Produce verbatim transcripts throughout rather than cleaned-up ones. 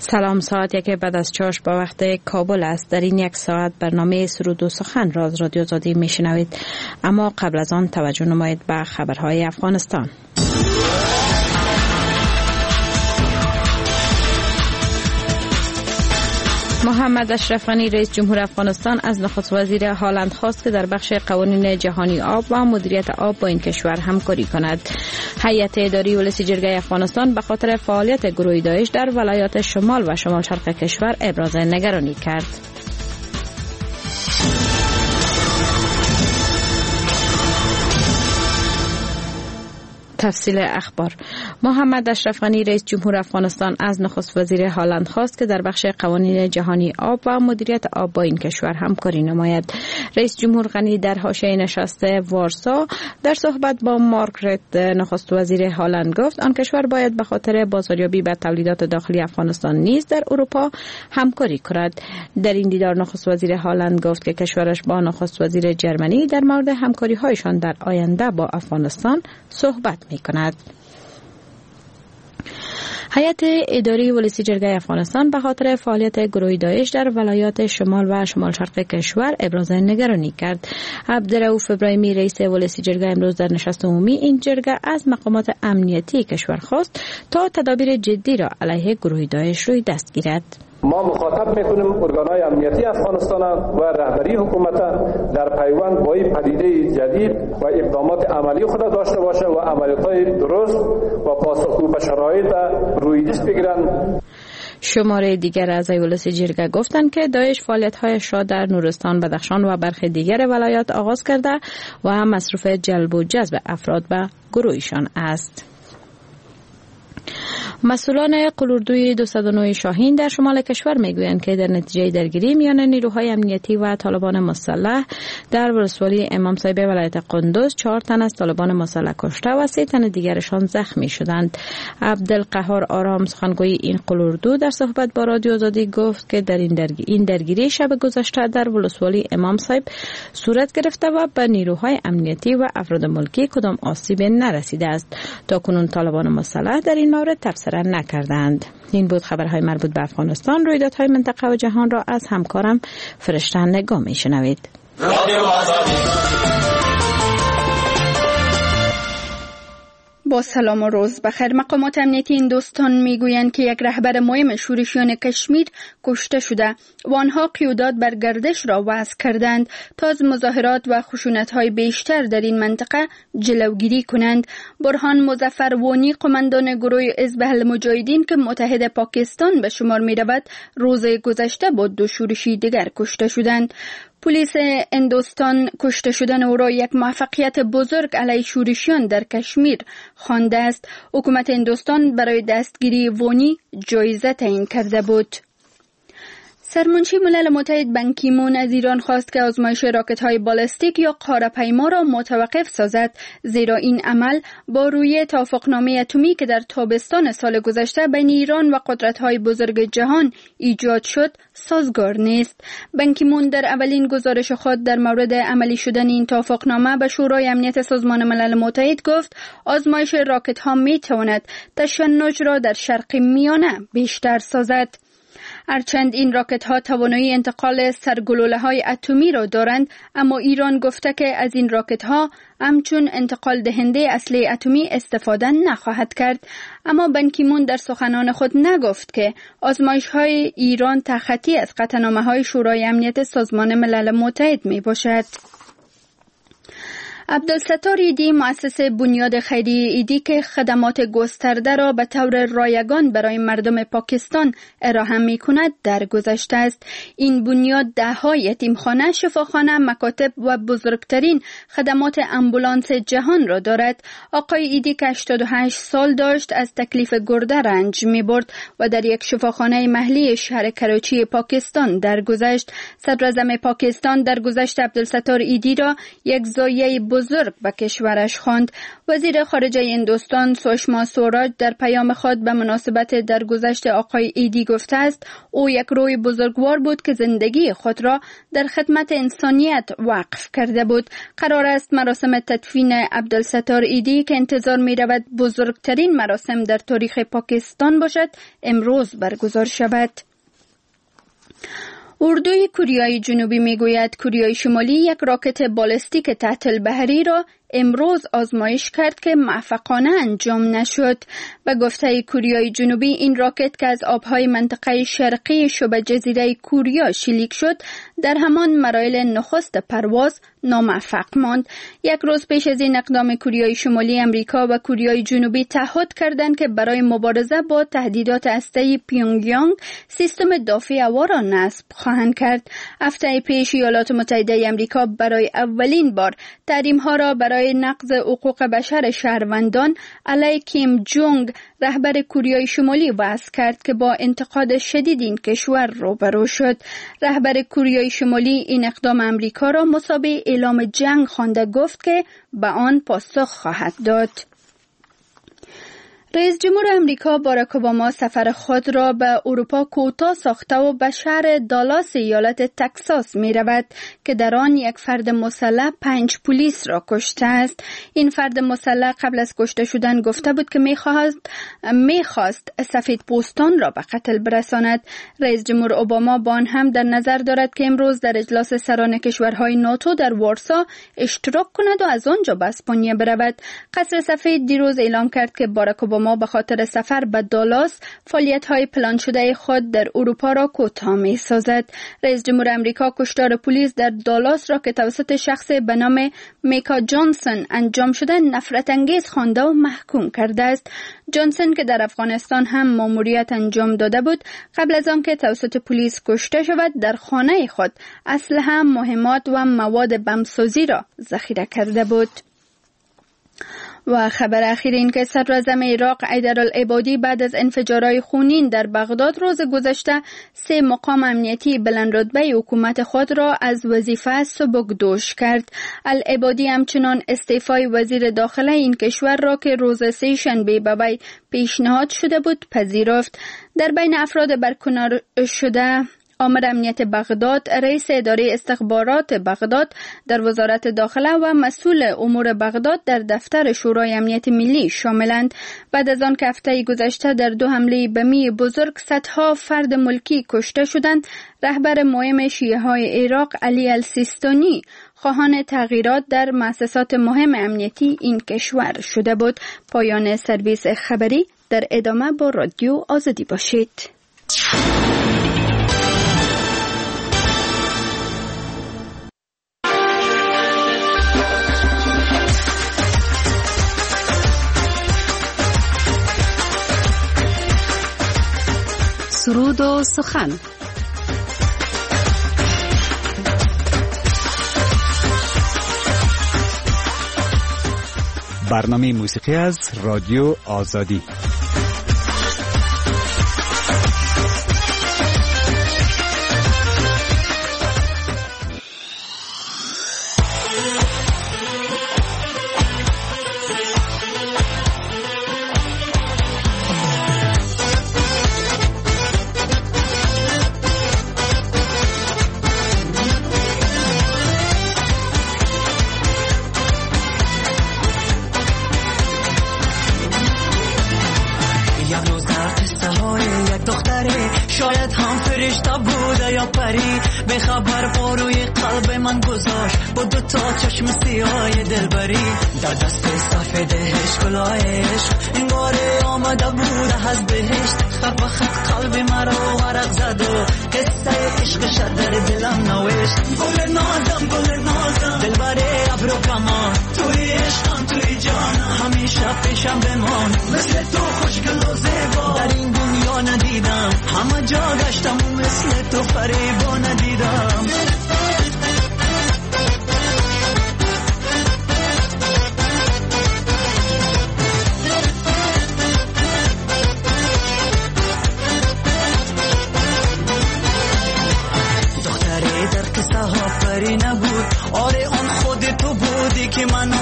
سلام، ساعت یک بعد از چاش با وقت کابل است. در این یک ساعت برنامه سرود و سخن را از رادیو آزادی میشنوید، اما قبل از آن توجه نمایید به خبرهای افغانستان. محمد اشرف غنی رئیس جمهور افغانستان از نخست وزیر هالند خواست که در بخش قوانین جهانی آب و مدیریت آب با این کشور همکاری کند. هیئت اداری ولسی جرگه افغانستان به خاطر فعالیت گروه داعش در ولایات شمال و شمال شرق کشور ابراز نگرانی کرد. تفصیل اخبار. محمد اشرف غنی رئیس جمهور افغانستان از نخست وزیر هالند خواست که در بخش قوانین جهانی آب و مدیریت آب با این کشور همکاری نماید. رئیس جمهور غنی در حاشیه نشست وارسا در صحبت با مارگرت نخست وزیر هالند گفت آن کشور باید به خاطر بازاریابی به تولیدات داخلی افغانستان نیز در اروپا همکاری کند. در این دیدار نخست وزیر هالند گفت که کشورش با نخست وزیر جرمنی در مورد همکاری هایشان در آینده با افغانستان صحبت می کند. هیئت اداری ولسی جرگه افغانستان به خاطر فعالیت گروه داعش در ولایات شمال و شمال شرق کشور ابراز نگرانی کرد. عبدالرؤوف ابراهیمی رئیس ولسی جرگه امروز در نشست عمومی این جرگه از مقامات امنیتی کشور خواست تا تدابیر جدی را علیه گروه داعش روی دست گیرد. ما مخاطب میکنیم ارگانهای امنیتی افغانستان و رهبری حکومت در پیوند با این پدیده جدید و اقدامات عملی خود داشته باشه و عملیات‌های درست و پاسخگو به شرایط روی دست بگیرند. شماره دیگر اعضای ولسی جرگه گفتند که داعش فعالیت‌هایش را در نورستان، بدخشان و برخی دیگر ولایات آغاز کرده و هم مصروف جلب و جذب افراد به گروهشان است. مسئولان قلوردوی دویست و نه شاهین در شمال کشور میگویند که در نتیجه درگیری میان نیروهای امنیتی و طالبان مسلح در ولسوالی امام صاحب ولایت قندوز چهار تن از طالبان مسلح کشته و سه تن دیگرشان زخمی شدند. عبدالقهار آرام سخنگوی این قلوردو در صحبت با رادیو آزادی گفت که در این درگیری این درگیری شب گذشته در ولسوالی امام صاحب صورت گرفته و به نیروهای امنیتی و افراد ملکی کدام آسیب نرسیده است. تاکنون طالبان مسلح در این مورد تبصره نکردند. این بود خبرهای مربوط به افغانستان. رویدادهای منطقه و جهان را از همکارم فرشته نگاه میشنوید. با سلام و روز بخیر. مقامات امنیتی هندوستان میگویند که یک رهبر مهم شورشیان کشمیر کشته شده و آنها قیودات بر گردش را وضع کردند تا از مظاهرات و خشونت‌های بیشتر در این منطقه جلوگیری کنند. برهان مظفر وانی قماندان گروه حزب المجاهدین که متحد پاکستان به شمار می‌رود روز گذشته با دو شورشی دیگر کشته شدند. پلیس هندوستان کشته شدن او را یک موفقیت بزرگ علیه شورشیان در کشمیر خوانده است. حکومت هندوستان برای دستگیری وانی جایزه تعیین کرده بود. سرمنشی ملل متحد بان کی مون از ایران خواست که آزمایش راکت‌های بالستیک یا قاره‌پیما را متوقف سازد، زیرا این عمل با روی توافقنامه اتمی که در تابستان سال گذشته بین ایران و قدرت‌های بزرگ جهان ایجاد شد سازگار نیست. بان کی مون در اولین گزارش خود در مورد عملی شدن این توافقنامه به شورای امنیت سازمان ملل متحد گفت آزمایش راکت‌ها می‌تواند تشنج را در شرق میانه بیشتر سازد. هرچند این راکت ها توانایی انتقال سرگلوله های اتمی را دارند، اما ایران گفته که از این راکت ها همچون انتقال دهنده اسلحه اتمی استفاده نخواهد کرد. اما بان کی مون در سخنان خود نگفت که آزمایش های ایران تخطی از قطعنامه های شورای امنیت سازمان ملل متحد می باشد. عبدالستار ایدی مؤسس بنیاد خیریه ایدی که خدمات گسترده را به طور رایگان برای مردم پاکستان ارائه می‌کند درگذشته است. این بنیاد ده‌ها یتیمخانه، شفاخانه، مکاتب و بزرگترین خدمات آمبولانس جهان را دارد. آقای ایدی که هشتاد و هشت سال داشت از تکلیف گرده رنج می‌برد و در یک شفاخانه محلی شهر کراچی پاکستان درگذشت. صدراعظم پاکستان درگذشت عبدالستار ایدی را یک زایه بزرگ به کشورش خواند. وزیر خارجه هندوستان سوشما سوراج در پیام خود به مناسبت درگذشت آقای ایدی گفته است او یک روح بزرگوار بود که زندگی خود را در خدمت انسانیت وقف کرده بود. قرار است مراسم تدفین عبدالستار ایدی که انتظار می رود بزرگترین مراسم در تاریخ پاکستان باشد امروز برگزار شود. اردوی کوریای جنوبی میگوید کوریای شمالی یک راکت بالستیک تحت البحری را امروز آزمایش کرد که موفقانه انجام نشد. به گفته کوریای جنوبی این راکت که از آبهای منطقه شرقی شبه جزیره کوریا شلیک شد در همان مراحل نخست پرواز ناموفق ماند. یک روز پیش از این اقدام کوریای شمالی امریکا و کوریای جنوبی تعهد کردند که برای مبارزه با تهدیدات هسته‌ای پیونگیانگ سیستم دفاعی هوا را نصب خواهند کرد. هفته پیش ایالات متحده امریکا برای اولین بار تحریم‌ها را برای نقض حقوق بشر شهروندان علیه کیم جونگ رهبر کوریای شمالی وضع کرد که با انتقاد شدید این کشور روبرو شد. رهبر کوریای شمالی این اقدام امریکا را مثابه اعلام جنگ خوانده گفت که به آن پاسخ خواهد داد. رئیس جمهور امریکا باراک اوباما سفر خود را به اروپا کوتاه ساخته و به شهر دالاس ایالت تگزاس می رود که در آن یک فرد مسلح پنج پلیس را کشته است. این فرد مسلح قبل از کشته شدن گفته بود که می خواست می خواست سفید پوستان را به قتل برساند. رئیس جمهور اوباما با آن هم در نظر دارد که امروز در اجلاس سران کشورهای ناتو در وارسا اشتراک کند و از آنجا به اسپانیا برود. قصر سفید دیروز اعلام کرد که باراک اوباما ما به خاطر سفر به دالاس فعالیت‌های پلان شده خود در اروپا را کوتاه می‌سازد. رئیس جمهور امریکا کشتار پلیس در دالاس را که توسط شخص به نام میکا جانسون انجام شده نفرت انگیز خوانده و محکوم کرده است. جانسون که در افغانستان هم ماموریت انجام داده بود قبل از آن که توسط پلیس کشته شود در خانه خود اسلحه، مهمات و مواد بمبسازی را ذخیره کرده بود. و خبر اخیر این که صدراعظم عراق حیدرالعبادی بعد از انفجارهای خونین در بغداد روز گذشته سه مقام امنیتی بلندرتبه حکومت خود را از وظیفه سبکدوش کرد. العبادی همچنان استعفای وزیر داخله این کشور را که روز سه شنبه به وی پیشنهاد شده بود پذیرفت. در بین افراد برکنار شده آمر امنیت بغداد، رئیس اداره استخبارات بغداد در وزارت داخله و مسئول امور بغداد در دفتر شورای امنیت ملی شاملند. بعد از آن که هفته گذشته در دو حمله بمی بزرگ صدها فرد ملکی کشته شدند، رهبر مهم شیعه های عراق علی السیستانی خواهان تغییرات در مؤسسات مهم امنیتی این کشور شده بود. پایان سرویس خبری. در ادامه با رادیو آزادی باشید. سرود و سخن. برنامه موسیقی از رادیو آزادی. چشم سیاه دلبری در دست سفیدش گلای عشق انگار آمده بود از بهشت. خط به خط قلب مرا ورق زد و قصه عشقش در دلم نوشت. گل نازم گل نازم دلبری ابرو کمان توی عشقم توی جانم همیشه پیشم بمان. مثل تو خوشگل و زیبا در این دنیا ندیدم، همه جا گشتم و مثل تو فریبا ندیدم. نبود آره اون خود تو بودی که من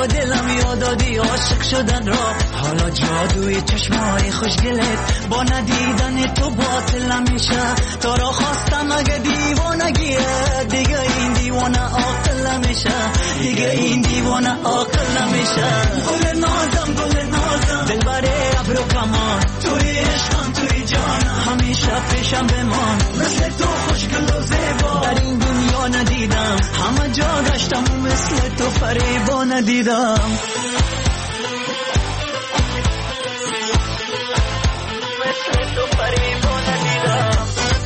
با دلم یاد دادی عاشق شدن را. حالا جادوی چشمای خوشگلت با ندیدن تو باطل میشه. تو را خواستم اگه دیوانگیه دیگه این دیوانه عاقل میشه. دیگه این دیوانه عاقل میشه. گل نازم گل نازم دلبره ابرو کمان توی عشقم توی جانم همیشه پیشم بمان. مثل تو خوشگل و زیبا در این دنیا ندیدم. همه جا گشتم و مثل تو فریبا ندیدم. مثل تو فریبا ندیدم.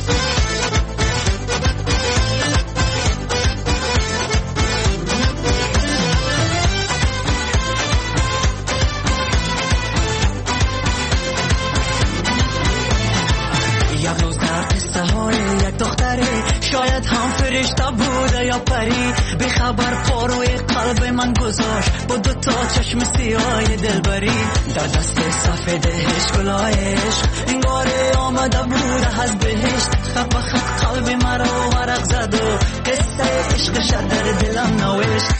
یک روز در قصه های یک دختره شاید هم فرشته بوده یا پری بی خبر پاروی قلب من گذاشت با دو تا چشم سیاه دلبری در دست سفیدش گلای عشق انگار آمده بوده از بهشت. خط به خط قلب مرا ورق زد و قصه عشقش در دلم نوشت.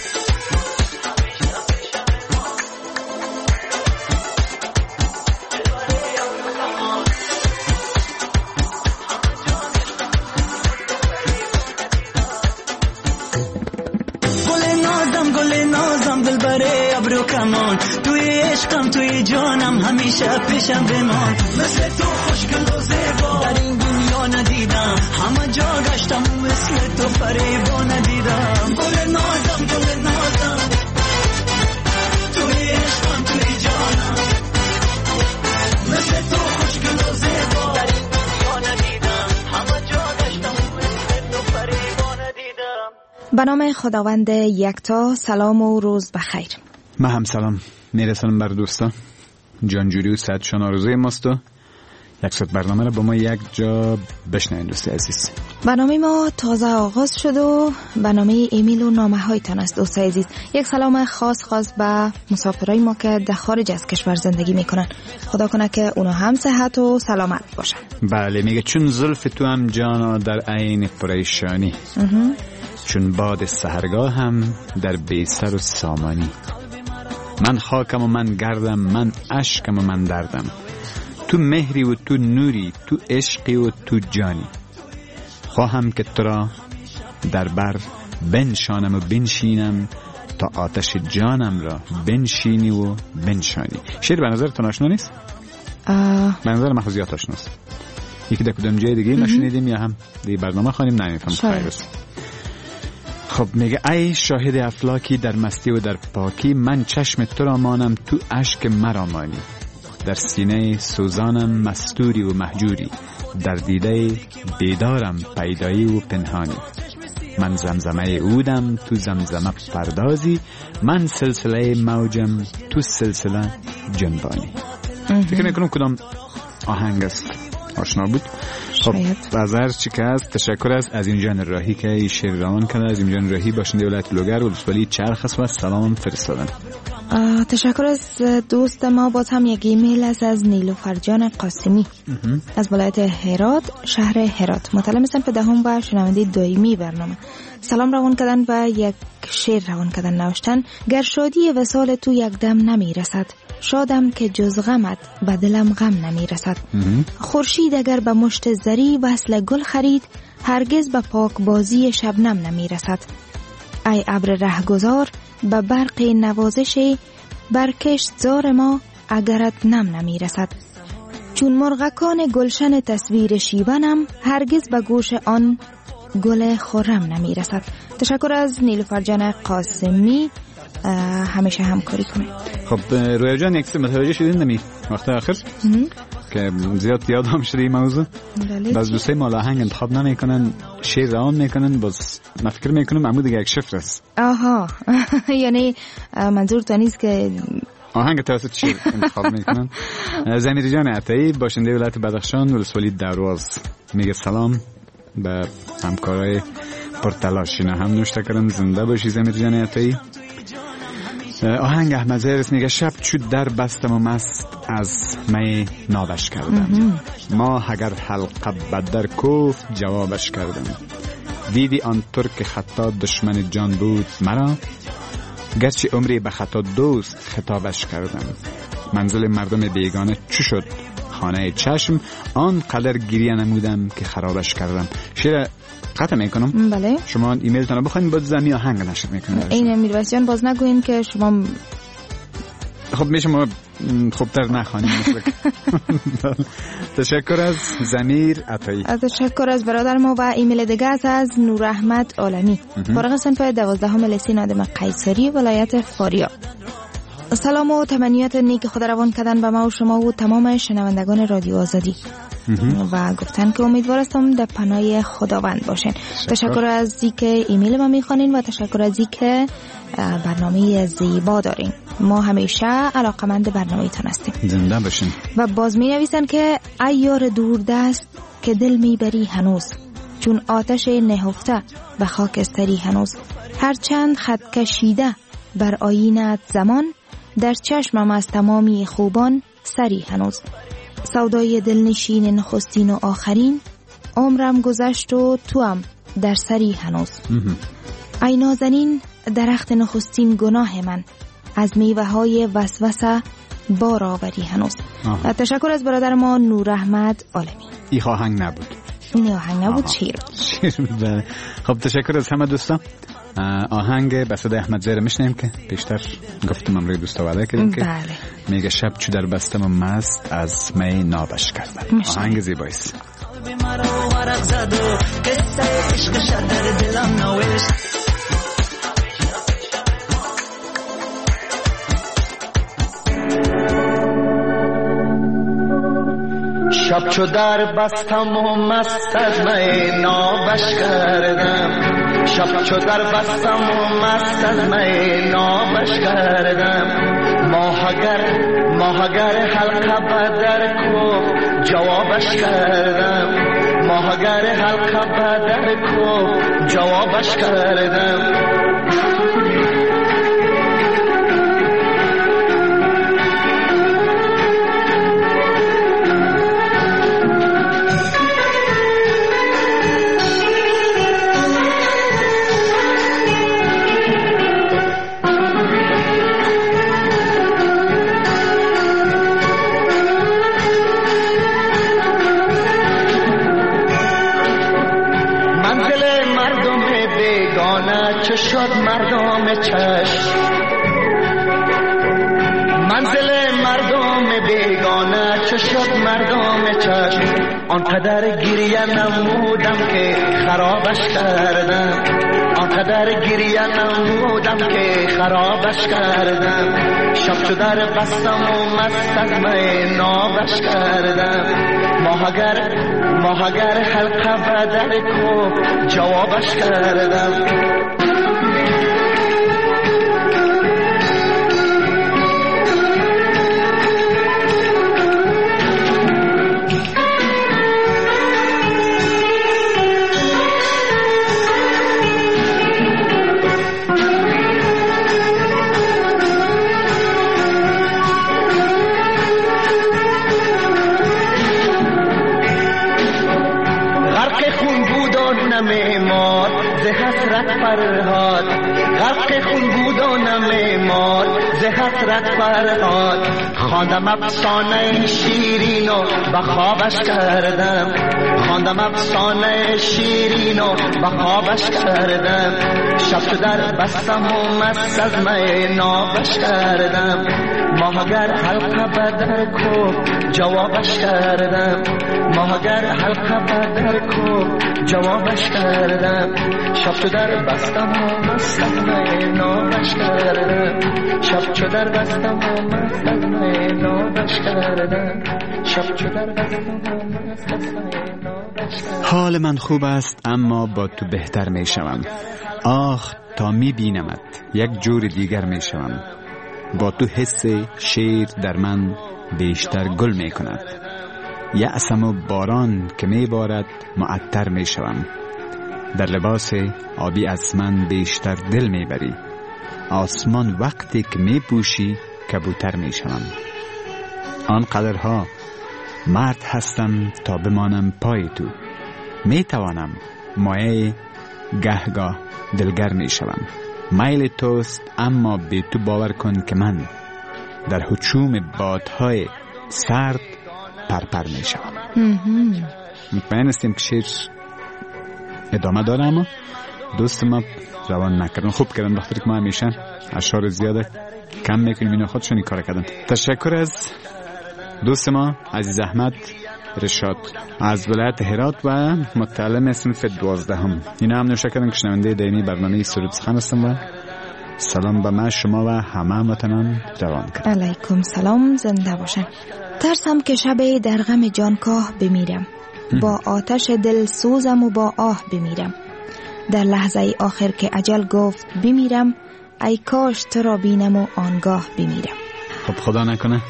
دلبره ابرو کمان توی عشقم توی جانم همیشه پیشم بمان. مثل تو خوشگل و زیبا در این دنیا ندیدم. همه جا گشتم و مثل تو فریبا ندیدم. گل نازم گل نازم توی عشقم توی جانم مثل تو خوشگل و زیبا در این دنیا ندیدم. همه جا گشتم و مثل تو فریبا ندیدم. به نام خداوند یکتا. سلام و روز بخیر. من هم سلام میرسانم بر دوستا. جانجوری و ساعتشان آرزوی ماست و یک ساعت برنامه را با ما یک جا بشنوید دوست عزیز. برنامه ما تازه آغاز شد و برنامه ایمیل و نامه هایتان است دوست عزیز. یک سلام خاص خاص به مسافرای ما که در خارج از کشور زندگی میکنن. خدا کنه که اونا هم صحت و سلامت باشن. بله میگه چون زلف تو هم جانا در عین پریشانی چون باد سحرگاه هم در بیسر و سامانی. من خاکم و من گردم من عشقم و من دردم. تو مهری و تو نوری تو عشقی و تو جانی. خواهم که تو را در بر بنشانم و بنشینم تا آتش جانم را بنشینی و بنشانی. شعر به نظر تو آشنا نیست؟ به نظر من زیاد آشناست. یکی در کدام جای دیگه نشنیدیم یا هم دیگه برنامه خوانیم نمیفهم خیر است. خب میگه ای شاهد افلاکی در مستی و در پاکی من چشم تو را مانم تو اشک مرا مانی. در سینه سوزانم مستوری و مهجوری در دیده بیدارم پیدایی و پنهانی. من زمزمه اودم تو زمزمه پردازی من سلسله موجم تو سلسله جنبانی. فکر میکنم کدام آهنگ است آشنا بود. خب از هر چی که هست تشکر است از این جان راهی که این شعر روان کرده. از این جان راهی باشنده ولایت لوگر ولسوالی چرخ است و سلام فرستادن. تشکر از دوست ما. باز هم یک ایمیل است از نیلوفر جان قاسمی از ولایت هرات شهر هرات. مطلع مثل پدهم و شنونده دائمی برنامه. سلام روان کردن و یک شعر روان کردن نوشتن. گر شادی وصال تو یک دم نمی رسد شادم که جز غمت به دلم غم نمی رسد. خورشید اگر به مشت زری وصل گل خرید هرگز به پاک بازی شبنم نمی رسد. ای ابر رهگذار به برق نوازش برکشت زار ما اگرت نم نمی رسد. چون مرغکان گلشن تصویر شیونم هرگز به گوش آن گل خرم نمی رسد. تشکر از نیلوفر جان قاسمی. همیشه همکاری کنه. خب رویا جان یک سه متوجه شدین نمی وقت آخر که زیاد یاد هم شده این موضوع. باز دوستای ما آهنگ انتخاب نمیکنن شعر روان میکنن. باز من فکر میکنم عمود دیگه یک شفر است. آها یعنی منظور تا نیست که آهنگ توسط شعر انتخاب میکنن. زمیر جان عطایی باشنده ولایت بدخشان ولسوالی درواز میگه سلام به همکارای پرتلاش. اینا هم نوشته کردن زنده باشی زمیر جان عطایی. آهنگ احمد زیرس میگه شب چود در بستم و مست از می نابش کردم. ما اگر حلقه بدر کوفت جوابش کردم. دیدی آن ترک خطا دشمن جان بود مرا گرچه عمری به خطا دوست خطابش کردم. منزل مردم بیگانه چو شد خانه چشم، آن قدر گریه نمودم که خرابش کردم. شیر قطع میکنم. بله. شما ایمیل تانو بخواین باز زمین آهنگ نشر میکنم. این میرویسیان باز نگوین که شما خب میشه ما خوبتر نخوانیم. تشکر از ضمیر عطایی. تشکر از برادر ما. و ایمیل دیگه است از نور احمد عالمی، فارغ صنف دوازدهم لیسه نادم قیصری ولایت فاریاب. سلام و تمنیات نیک خدا روان کردن به ما و شما و تمام شنوندگان رادیو آزادی و گفتن که امیدوار هستم در پناه خداوند باشین. تشکر از اینکه ایمیل ما میخوانین و تشکر از اینکه برنامه زیبا دارین. ما همیشه علاقمند برنامه‌تان هستیم. زنده باشین. و باز می نویسن که ای یار دوردست که دل میبری هنوز، چون آتش نهفته به خاکستری هنوز. هرچند خط کشیده بر آیینت زمان، در چشمم از تمامی خوبان سری هنوز. سودای دلنشین نخستین و آخرین، عمرم گذشت و توام در سری هنوز. ای نازنین درخت نخستین گناه من، از میوه های وسوسه بار آوری هنوز. و تشکر از برادر ما نور احمد عالمی. این آهنگ نبود. این آهنگ نبود، شیر شیر بود. خب تشکر از همه دوستان. آهنگ به صدای احمد زیر میشنیم که پیشتر گفتم امروی دوستا وعده کردیم که بله. میگه شب چو در بستم مست از می نابش کردم. آهنگ زیباییست. قلب مرا ورق زد و قصه عشق شد در دلم نوشت. شب چو در بستم و مست از می نابش کردم. شب چو در بستم و مست از می نابش کردم. ماهگر ماهگر حلقه بدر کو جوابش کردم. ماهگر حلقه بدر کو جوابش کردم. چه شد مردم چشم، منزل مردم بیگانه چه شد مردم چشم. آنقدر گریه نمودم که خرابش کردم. آنقدر گریه نمودم که خرابش کردم. شب چو در بستم و مست از می نابش کردم. ماهگر ماهگر حلقه بدر کو جوابش کردم. نمیمار ز حسرت فرهاد. غرق خون بود و نمیمار ز حسرت فرهاد. خواندم افسانه شیرین و به خوابش کردم. خواندم افسانه شیرین و به خوابش کردم. شب چو در بستم و مست از می نابش کردم. ماهگر حلقه بدر کو جوابش کردم. ماهگر حلقه بدر کو جوابش کردم. شب چو در بستم و مست از می نابش کردم. شب چو در بستم و مست از می نابش کردم. شب چو در بستم و مست از می نابش کردم. حال من خوب است اما با تو بهتر می شوم. آخ تا می بینمت یک جور دیگر می شوم. با تو حس شیر در من بیشتر گل می کند. یأسم و باران که می بارد معطر می شوم. در لباس آبی از من بیشتر دل می بری. آسمان وقتی که می پوشی کبوتر می شوم. آن قدرها مرد هستم تا بمانم پای تو. می توانم مایه گهگاه دلگر می شوم. میل توست، اما به تو باور کن که من در هجوم بادهای سرد پرپر می شوم. مطمئن هستیم که شعر ادامه داره، اما دوست ما روان نکردن. خوب کردن بخاطر که ما همیشه اشعار زیاده کم میکنیم، اینا خودشون کار کردن. تشکر از دوست ما عزیز احمد رشاد از ولایت هرات و متعلم صنف دوازدهم. اینا هم نوشته کردن که شنونده دائمی برنامه سرود سخن هستم و سلام به من، شما و همه هموطنان روان کرد. علیکم سلام، زنده باشن. ترسم که شب در غم جانکاه بمیرم، با آتش دل سوزم و با آه بمیرم. در لحظه آخر که اجل گفت بمیرم، ای کاش تو را بینم و آنگاه بمیرم. خب خدا نکنه.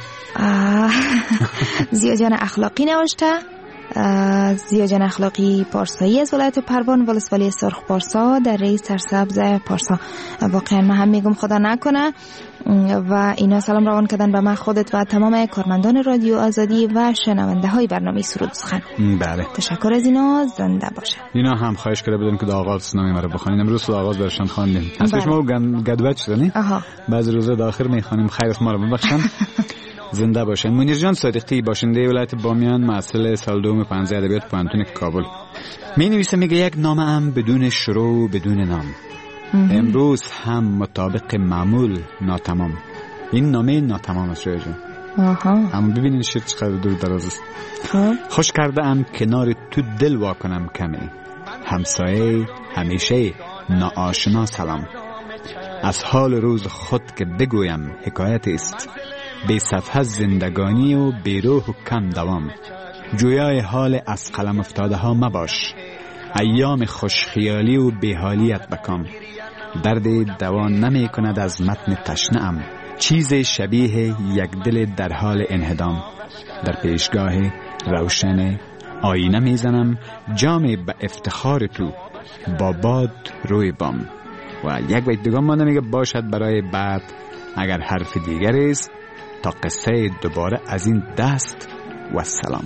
زیاجان اخلاقی نوشته. زیاجان اخلاقی پارسایی از ولایت پروان، ولسوالی سرخ پارسا در رئیس سرسبز پارسا. واقعا من هم میگم خدا نکنه. و اینا سلام روان کردن به من، خودت و تمام کارمندان رادیو آزادی و شنونده های برنامه سرود سخن. بله، تشکر از اینا، زنده باشه. اینا هم خواهش کرده بودن که در آغاز نامه مرا بخونین. امروز در آغاز برشان خواندیم. اصلا شما گدوت شدنی؟ بعضی روزا در آخر میخوانیم. خیر است، ما رو ببخشن. زنده باشن. منیر جان صادقی باشنده ولایت بامیان، محصل سال دوم پانزده ادبیات پانتون کابل، می نویسه، میگه یک نامه ام بدون شروع و بدون نام، امروز هم مطابق معمول ناتمام. این نامه ناتمام است شویه جان. اما ببینین شعر چقدر دور دراز است. خوش کرده ام کنار تو دل واکنم کمی، همسایه همیشه ناآشنا سلام. از حال روز خود که بگویم حکایت است، بی صفحه زندگانی و بی روح و کم دوام. جویای حال از قلم افتاده ها مباش، ایام خوشخیالی و بیحالیت بکام. درد دوان نمی کند از متن تشنه ام، چیز شبیه یک دل در حال انهدام. در پیشگاه روشن آینه میزنم، جام به افتخار تو با باد روی بام. و یک بیت دیگه ما نمیگه، باشد برای بعد اگر حرف دیگر است، تا قصه دوباره از این دست و سلام.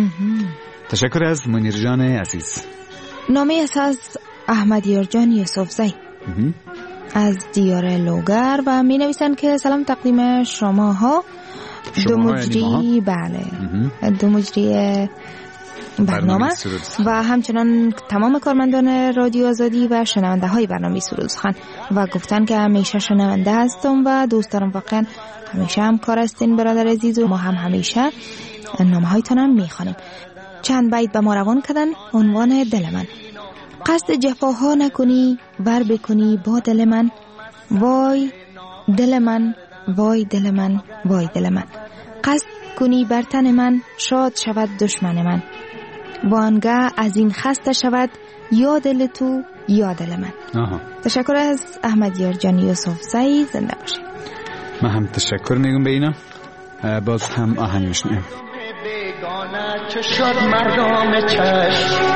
تشکر از منیر جان عزیز. نامه است از احمد یارجان یوسفزی از دیار لوگر و می نویسند که سلام تقدیم شما ها دو مجری، بله دو مجری برنامه و همچنان تمام کارمندان رادیو آزادی و شنونده های برنامه سرود سخن، و گفتن که همیشه شنونده هستم و دوست دارم. واقعا همیشه هم کار هستین برادر عزیز و ما هم همیشه نامه هایتان هم میخوانیم. چند بیت به ما روان کردن. عنوان دل من: قصد جفاها نکنی ور بکنی با دل من، وای دل من وای دل من وای دل من. قصد کنی بر تن من شاد شود دشمن من، وانگاه از این خسته شود یا دل تو یا دل من. آها. تشکر از احمد یارجان یوسفزی، زنده باشه. من هم تشکر میگم به اینا. باز هم آهنگ میشنیم. بیگانه چه شد مردم چشم،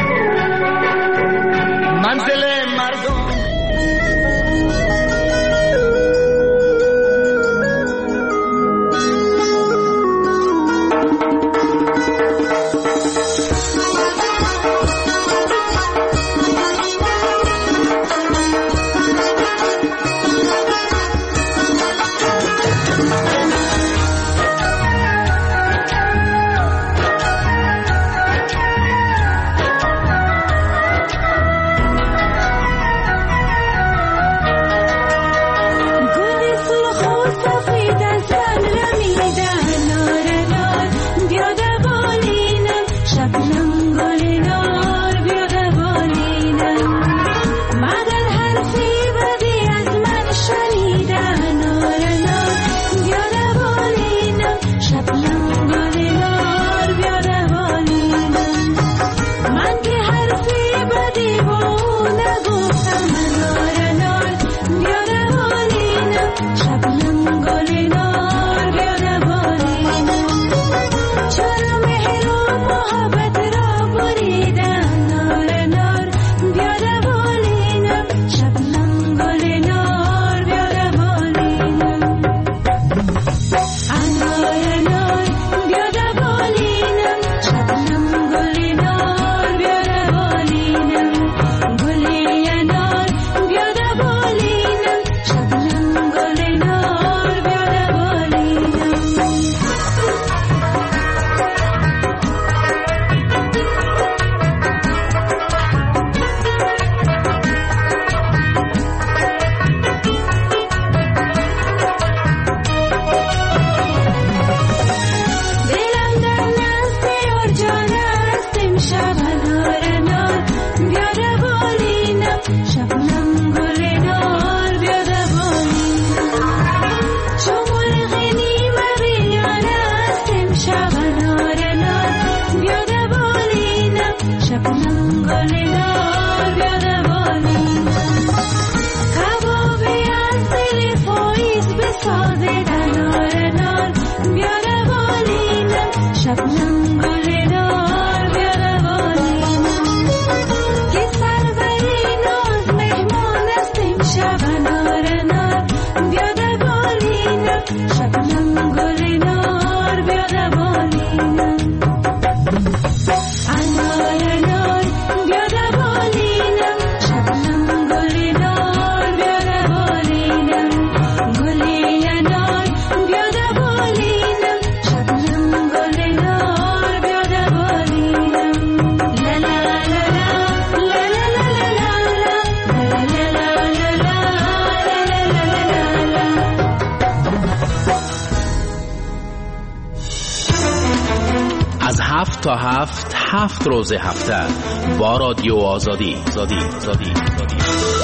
منزل مردم تا هفت هفت روز هفته با رادیو آزادی زادی زادی زادی.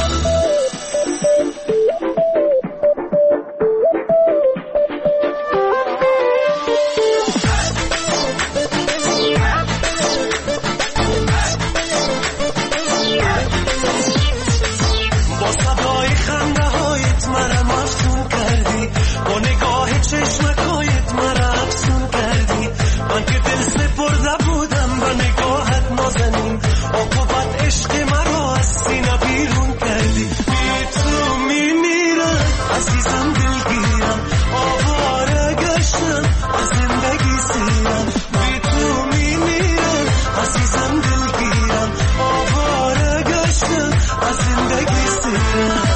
با صدای خنده هایت مرا مفتون کردی، با نگاه چشمکایت مرا افسون کردی. من که دل سپرده بودم به نگاهت نازنین، عاقبت عشق مرا از سینه بیرون کردی. بی تو میمیرم عزیزم دلگیرم، آواره گشتم از زندگی سیرم. بی تو میمیرم عزیزم دلگیرم، آواره گشتم از زندگی سیرم.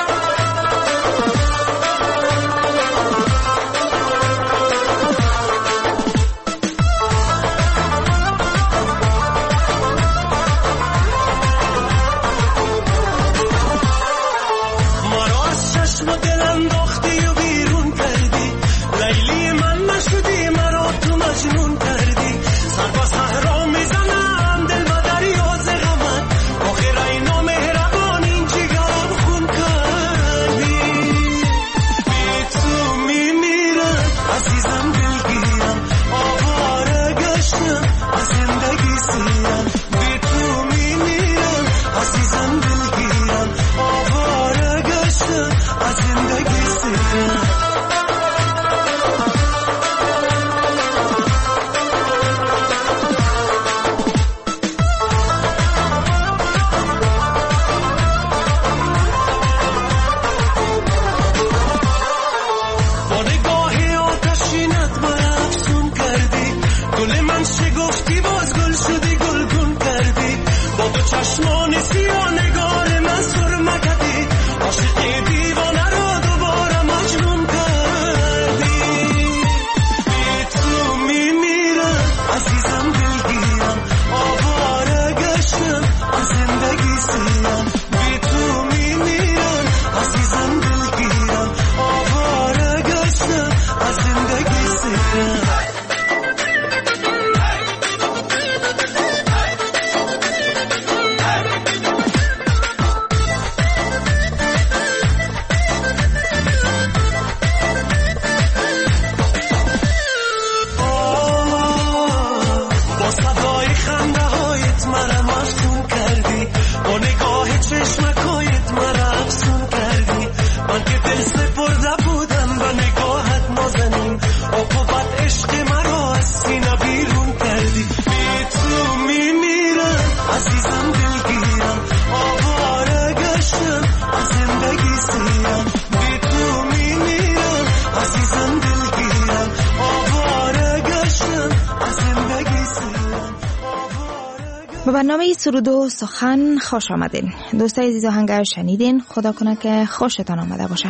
به برنامه سرود و سخن خوش آمدین. دوستای عزیز آهنگ شنیدین، خدا کنه که خوشتان آمده باشه.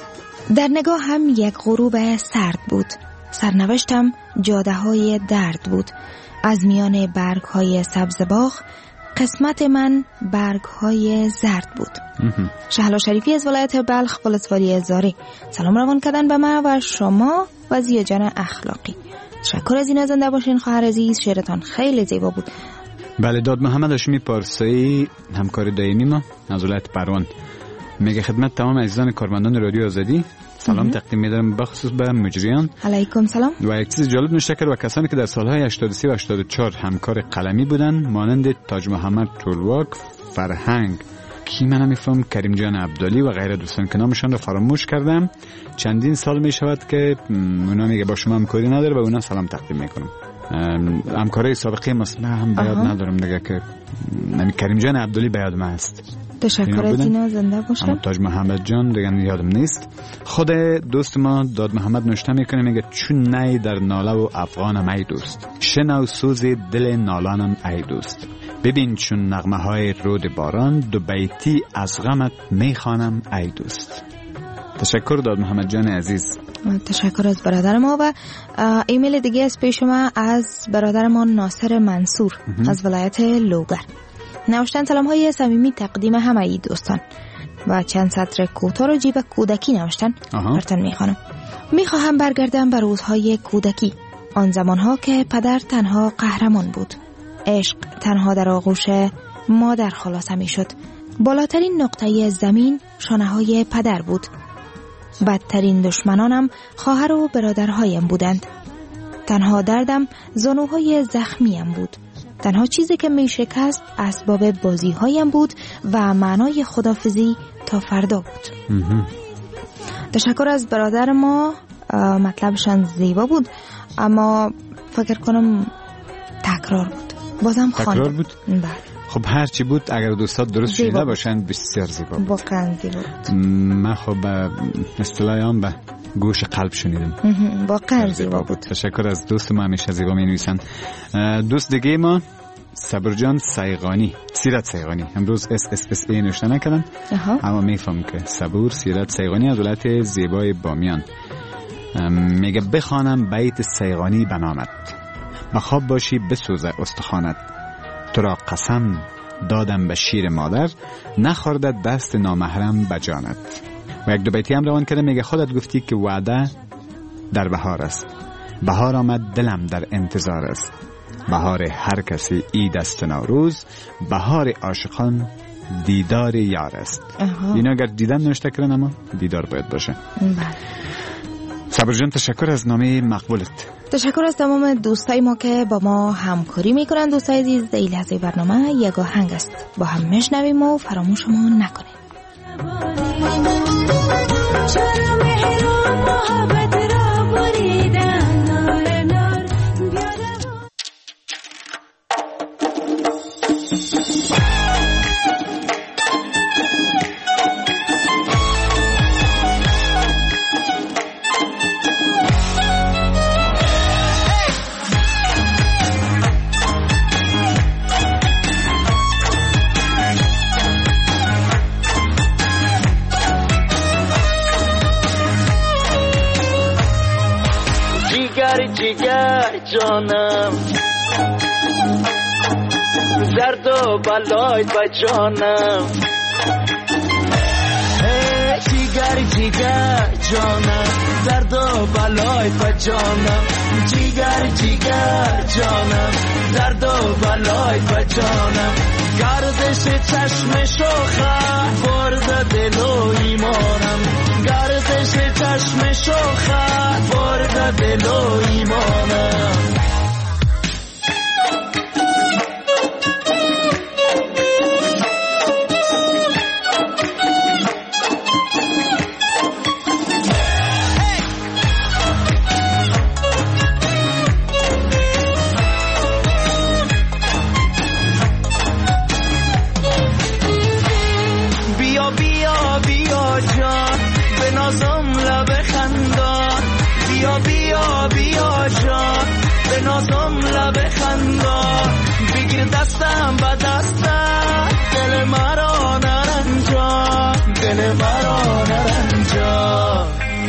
در نگاه هم یک غروب سرد بود، سرنوشتم جاده های درد بود. از میان برگ های سبز باغ قسمت من برگ های زرد بود. شهلا شریفی از ولایت بلخ، ولسوالی زاری. سلام روان کردن به من و شما و زیا جان اخلاقی. تشکر از این زنده باشین خواهر عزیز، شعرتان خیلی زیبا بود. بله، داد محمد هاشمی پارسایی، همکار دائمی ما از ولایت پروان، میگه خدمت تمام عزیزان کارمندان رادیو آزادی سلام تقدیم می‌دارم، بخصوص به مجریان. علیکم سلام. و یک چیز جالب نوشته کرد و کسانی که در سالهای هشتاد و سه و هشتاد و چهار همکار قلمی بودن، مانند تاج محمد طلواک، فرهنگ کی من نمیفهم، کریم جان عبدالی و غیره دوستان که نامشان رو فراموش کردم. چندین سال می شود که اونا میگه با شما همکاری نداره و اونا سلام تقدیم میکنم. همکارای سابقه مثلا هم بیاد ندارم دیگه که نمی کریم جان عبدالی بیاد ما هست. تشکر از اینا، زنده باشه. اما تاج محمد جان دیگه یادم نیست. خود دوست ما داد محمد نوشته میکنه، میگه چون نی در ناله و افغانم ای دوست، شنو سوز دل نالانم ای دوست، ببین چون نغمه های رود باران، دو بیتی از غمت میخوانم ای دوست. تشکر داد محمد جان عزیز. تشکر از برادر ما. و ایمیل دیگه از پیش ما از برادر ما ناصر منصور از ولایت لوگر. نوشتن سلام های صمیمی تقدیم همه دوستان و چند سطر کوتاه رو جیب کودکی نوشتن. براتون میخوانم. میخواهم برگردم به روزهای کودکی، آن زمانها که پدر تنها قهرمان بود، عشق تنها در آغوش مادر خلاصه میشد، بالاترین نقطه زمین شانه های پدر بود، بدترین دشمنانم خواهر و برادرهایم بودند، تنها دردم زانوهای زخمیم بود، تنها چیزی که می شکست اسباب بازی هایم بود و معنای خدافزی تا فردا بود. تشکر از برادر ما. مطلبشان زیبا بود اما فکر کنم تکرار بود. بازم تکرار بود؟ بله. خب هر چی بود اگر دوستات درست شنیده باشند بسیار زیبا بود. واقعا زیبا بود. من خب اصطلاحی هم به گوش قلب شنیدم. واقعا زیبا بود. تشکر از دوست ما، همیشه زیبا می نویسن. دوست دیگه ما صبرجان سیغانی، سیرت سیغانی، امروز اس اس اس ای نوشته نکردن اما میفهم که صبور سیرت سیغانی از ولایت زیبای بامیان. میگه بخوانم بیت سیغانی بنامت، بخواب باشی بسوزه استخوانت، تو را قسم دادم به شیر مادر، نخورده دست نامحرم بجانت. و یک دو بیتی هم روان کرده، میگه خودت گفتی که وعده در بهار است، بهار آمد دلم در انتظار است، بهار هر کسی عید است نوروز، بهار عاشقان دیدار یار است. اینا اگر دیدن نوشته کردن اما دیدار باید باشه. صبر جان تشکر از نامه مقبولت. تشکر از تمام دوستای ما که با ما همکاری میکنن. دوستای عزیز، در این لحظه برنامه یک آهنگ است، با هم میشنویم و فراموشمون نکنیم. جیگر جانم، زرد و بلای با جانم، جیگر جیگر جانم، زرد و بلای با جانم، جیگر جیگر جانم، زرد و بلای با جانم، گردش چشم شوخه برد دل و ایمانم، گردش چشم شوخه برد دل و ایمانم. نازم لب خندان بگیر دستم با دستم، دل مرا نرنجا، دل مرا نرنجا.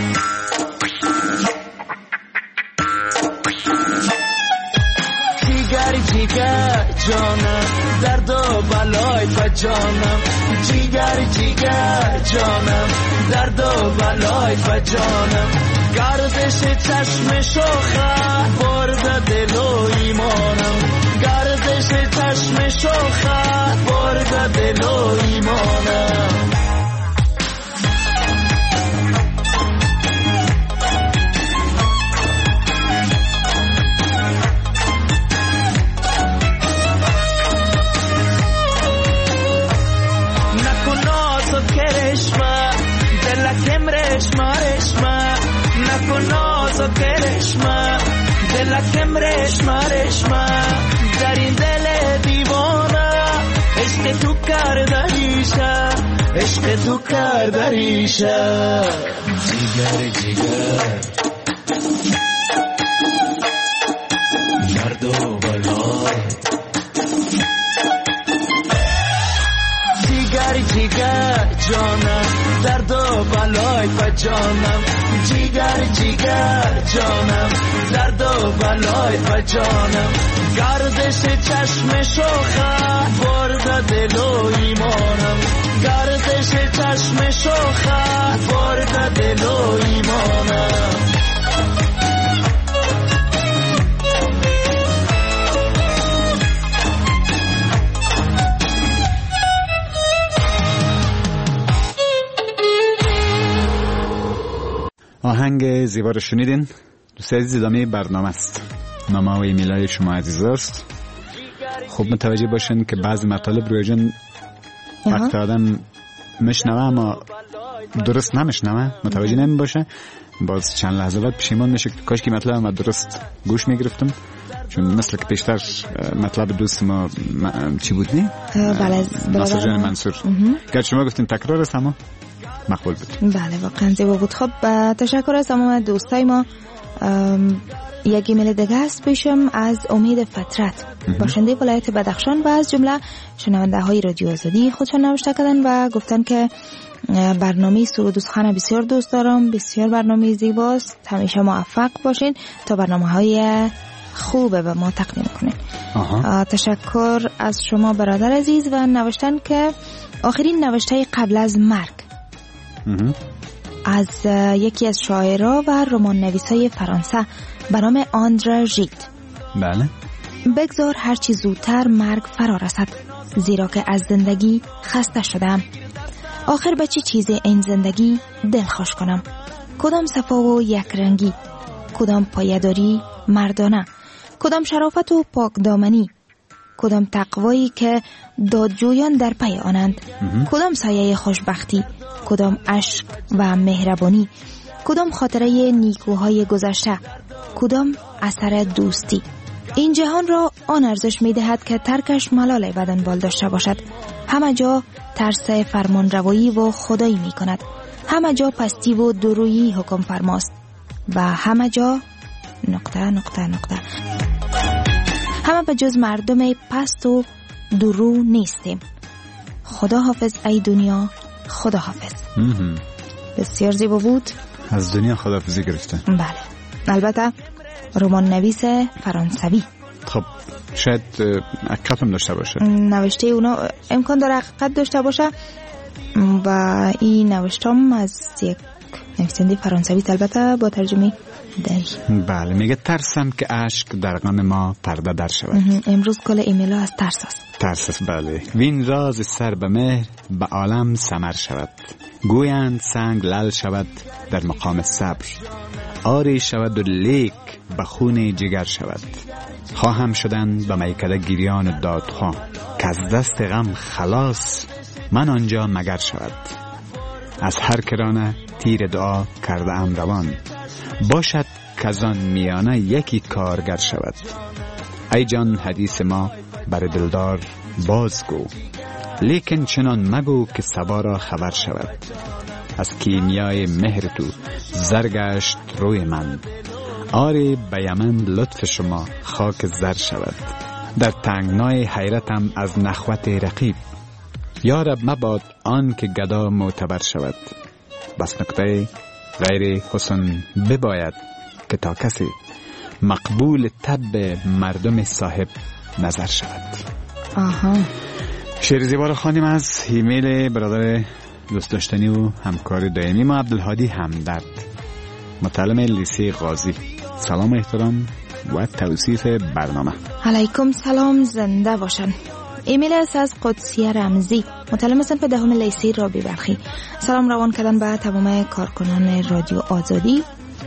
جیگر جیگر جانم، درد و بلای با جانم، جیگر جیگر جانم، درد و بلای با جانم، گردش چشم شوخه برد دل و ایمانم، گردش چشم شوخه برد دل و ایمانم. نازو کرشمه دلکم رشمه رشمه در این دل دیوانه عشق عشق تو کرده ریشه عشق تو کرده ریشه جگر جگر درد و بلای جگر جگر جانم درد و بلای و جانم جگر جگر جانم درد و بلای و جانم گردش چشم شوخه برده دل و ایمانم گردش چشم شوخه برده دل و ایمانم آهنگ زیبا رو شنیدین. دوست عزیز ادامه برنامه است. نامه و ایمیلای شما عزیز است. خب متوجه باشین که بعضی مطالب روی جان وقت آدم مشنوه اما درست نمشنوه متوجه نمی باشه باز چند لحظه بعد پشیمان میشه که کاش که مطلب ما درست گوش میگرفتم چون مثل که پیشتر مطلب دوست ما چی بود نی؟ بله ناصر جان منصور گر شما گفتین تکرار است اما مقبول بود. بله واقعا زیبا بود. خب تشکر از تمام دوستای ما. یک ایمیل دیگه است پیشم از امید فطرت باشنده ولایت بدخشان و از جمله شنونده های رادیو آزادی خودشان نوشته کردن و گفتن که برنامه سرود و سخن بسیار دوست دارم، بسیار برنامه زیباست، همیشه موفق باشین تا برنامه های خوبه به ما تقدیم کنین. تشکر از شما برادر عزیز و نوشتن که آخرین نوشته قبل از مرگ از یکی از شاعرها و رمان نویسای فرانسه به نام آندره ژید. بله. بگذار هرچی زودتر مرگ فرا رسد زیرا که از زندگی خسته شدم. آخر به چه چیزی این زندگی دل خوش کنم؟ کدام صفا و یک رنگی، کدام پایداری مردانه، کدام شرافت و پاک دامنی، کدام تقوایی که دادجویان در پی آنند، کدام سایه خوشبختی، کدام عشق و مهربانی، کدام خاطره نیکوهای گذشته، کدام اثر دوستی. این جهان را آن ارزش می دهد که ترکش ملال بدن بال داشته باشد. همه جا ترس فرمان روایی و خدایی می کند. همه جا پستی و درویی حکم فرماست و همه جا نقطه نقطه نقطه همه به جز مردم پست و درو نیستیم. خدا حافظ ای دنیا، خدا حافظ. بسیار زیبا بود. از دنیا خداحافظی گرفته. بله. البته رمان نویس فرانسوی. خب شاید حقیقت داشته باشه. نوشته اونا امکان داره حقیقت داشته باشه و این نوشتم از یک نویسنده فرانسوی البته با ترجمه دری. بله میگه ترسم که اشک در غم ما پرده در شود. امروز کل ایمیل ها از ترس است. ترس است بله. وین راز سر به مهر به عالم سمر شود. گویند سنگ لل شود در مقام صبر. آری شود و لیک به خون جگر شود. خواهم شدن به میکده گریان و دادخواه که از دست غم خلاص من آنجا مگر شود. از هر کرانه تیر دعا کرده ام روان باشد که از آن میانه یکی کارگر شود. ای جان حدیث ما بر دلدار بازگو لیکن چنان مگو که صبا را خبر شود. از کیمیای مهر تو زرگشت روی من آری به یمن لطف شما خاک زر شود. در تنگنای حیرتم از نخوت رقیب یارب مباد آن که گدا معتبر شود. بس نکته غیر حسن بباید که تا کسی مقبول طب مردم صاحب نظر شود. آها. شعر زیبا رو خوانیم از ایمیل برادر دوست داشتنی و همکار دائمی ما عبدالهادی همدرد، متعلم لیسه غازی. سلام و احترام و توصیف برنامه. علیکم سلام، زنده باشن. ایمیل است از قدسیه رمزی، متعلم صنف دهم لیسه رابی برخی. سلام روان کردن به تمام کارکنان رادیو آزادی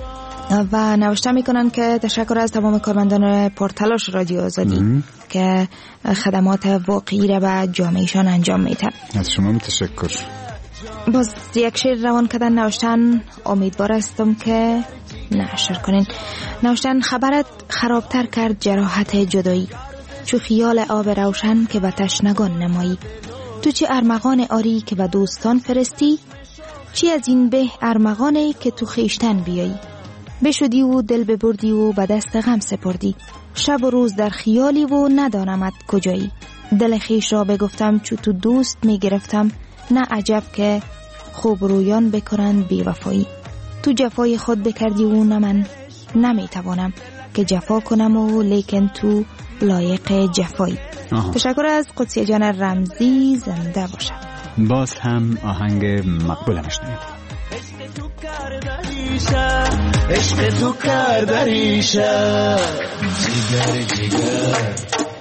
و نوشته میکنن که تشکر از تمام کارمندان پرتلاش رادیو آزادی مم. که خدمات واقعی را به جامعهشان انجام میدن. از شما متشکر. باز یک شعر روان کردن نوشتن امیدوار هستم که نشر کنین. نوشتن خبرت خرابتر کرد جراحت جدایی، چو خیال آب روشن که به تشنگان نمایی. تو چه ارمغان آری که به دوستان فرستی؟ چی از این به ارمغانه که تو خیشتن بیایی؟ بشدی و دل ببردی و به دست غم سپردی، شب و روز در خیالی و ندانمت کجایی. دل خیش را بگفتم چو تو دوست می گرفتم، نه عجب که خوب رویان بکنند بی وفایی. تو جفای خود بکردی و نه من نمی توانم که جفا کنم و لیکن تو لایق جفایی. آها. تشکر از قدسی جان رمزی، زنده باشد. باز هم آهنگ مقبول میشنویم. عشق تو کرده ریشه جگر جگر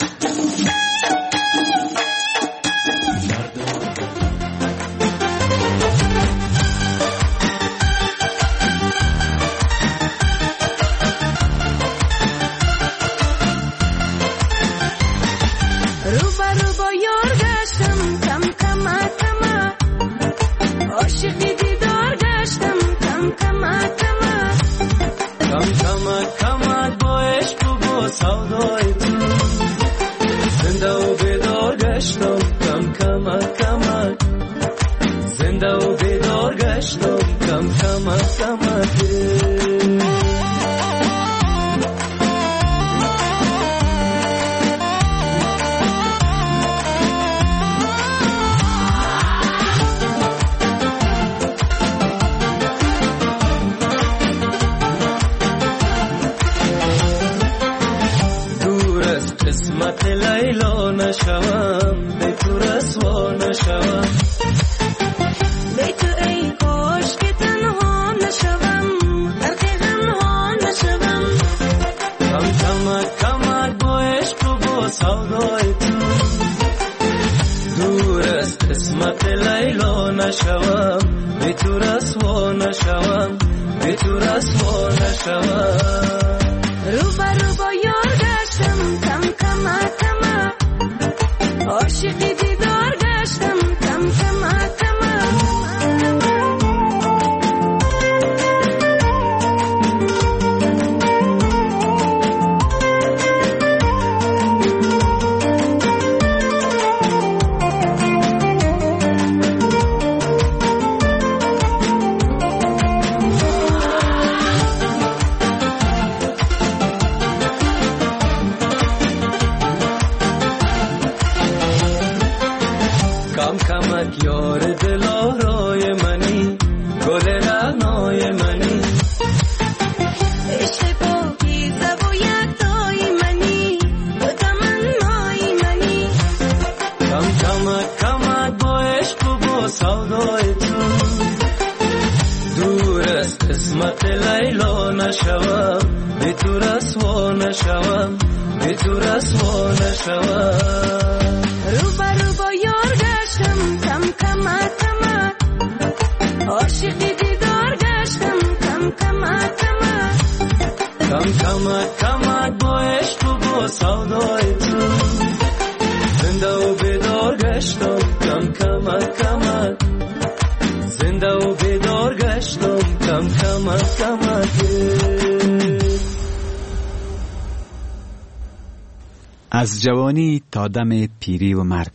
از جوانی تا دم پیری و مرگ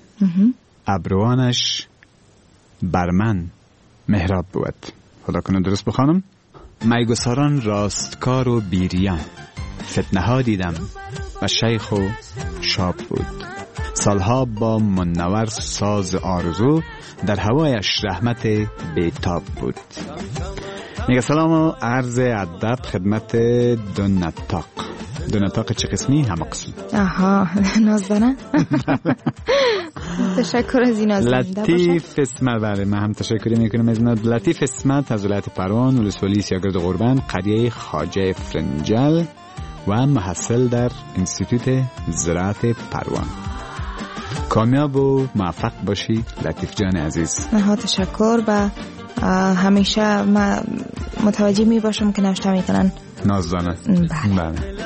ابروانش بر من محراب بود. خدا کنه درست بخوانم. میگساران راستکار و بیریان، فتنه ها دیدم و شیخ و شاب بود. سالها با منور ساز آرزو، در هوایش رحمت بیتاب بود. میگه سلام و عرض ادب خدمت دو نطاق. دو نطاق چه قسمی؟ همه قسم. آها، نازدانه. تشکر از این نازدانه. لطیف اسمت، بله من هم تشکری میکنم از این. لطیف اسمت از ولایت پروان، ولسوالی سیاگرد قربان، قریه خواجه فرنجل و محصل در انستیتوت زراعت پروان. کامیاب و موفق باشی لطیف جان عزیز. نه تشکر. و همیشه ما متوجه می باشم که نوشته میکنن نازدانه. بله. بله.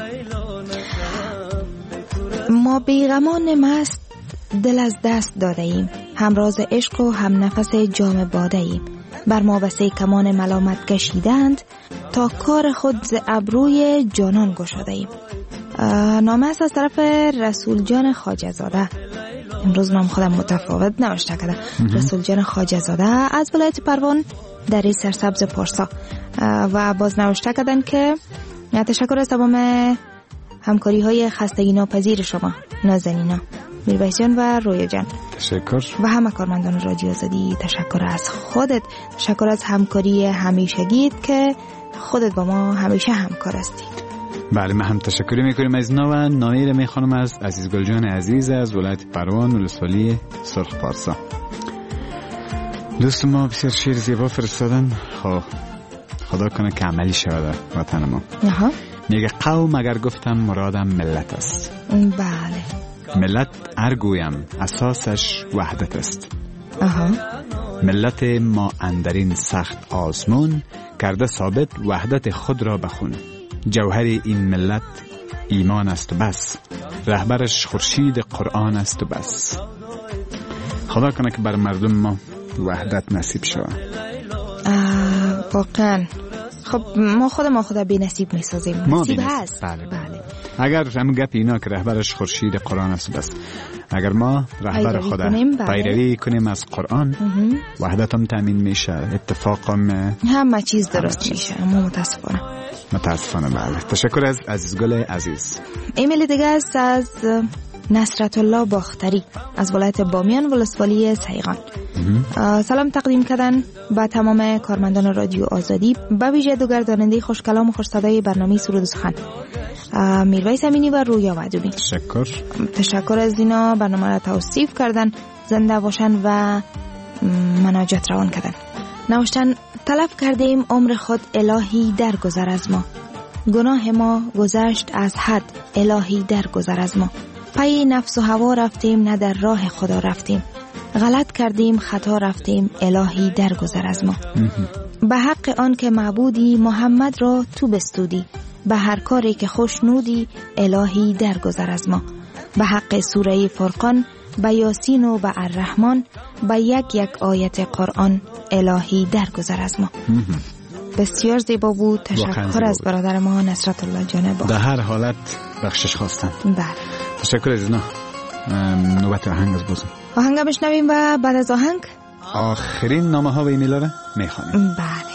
ما بیغمان مست دل از دست داده ایم، هم راز عشق و هم نفس جام باده ایم. بر ما بسه کمان ملامت کشیدند، تا کار خود ز ابروی جانان گشاده ایم. نامه است از طرف رسول جان خواجه زاده امروز نام خودم متفاوت نوشته کده. رسول جان خواجه زاده از ولایت پروان در سرسبز پارسا و باز نوشته کردن که تشکر از تمام همکاری های خستگی ناپذیر شما نازنینا میربایس جان و رویا جان. تشکر. و همه کارمندان رادیو آزادی تشکر از خودت، تشکر از همکاری همیشگیت که خودت با ما همیشه همکار هستی. بله ما هم تشکر میکنیم از نو و نامه میخوانم از عزیز گل جان عزیز از ولایت پروان ولسوالی سرخ پارسا. دوست ما بسیار شعر زیبا فرستادن، خب خدا کنه که عملی شود وطن ما. آها. میگه قوم اگر گفتم مرادم ملت است. بله. ملت ارگویم اساسش وحدت است. آها. ملت ما اندرین سخت آزمون کرده ثابت وحدت خود را بخون. جوهر این ملت ایمان است و بس، رهبرش خورشید قرآن است و بس. خدا کنه که بر مردم ما وحدت نصیب شود. واقعا خب ما خود ما خدا بی نصیب می سازیم. نصیب هست. بله. بله. اگر همون گپ اینا که رهبرش خورشید قرآن است بس، اگر ما رهبر خدا پیروی کنیم از قرآن وحدت هم تامین میشه، اتفاق هم همه چیز درست میشه. اما متاسفانه متاسفانه بله. تشکر از عزیزگل عزیز. ایمیل دیگه است از نصرت الله باختری از ولایت بامیان ولسوالی سیغان. سلام تقدیم کردن به تمام کارمندان رادیو آزادی، به ویژه دو گرداننده خوشکلام و خوشصدای برنامه سرود و سخن میرویس امینی و رویا معدومی. تشکر. تشکر از اینا برنامه را توصیف کردن، زنده باشن و مناجات روان کردن. نوشتن طلب کردیم عمر خود الهی درگذر از ما، گناه ما گذشت از حد الهی درگذر از ما. پای نفس و هوا رفتیم نه در راه خدا رفتیم، غلط کردیم خطا رفتیم الهی درگذر از ما. به حق آن که معبودی محمد را تو بستودی، به هر کاری که خوشنودی الهی درگذر از ما. به حق سوره فرقان، به یاسین و به الرحمن، به یک یک آیت قرآن الهی درگذر از ما. بسیار زیبا بود. تشکر از برادر ما نصرت الله جانب. در هر حالت بخشش خواستن. بله. تشکر از اینا. نوبت آهنگ از بازم آهنگ بشنویم و بعد از آهنگ آخرین نامه ها و ایمیل ها رو میخوانیم. بله.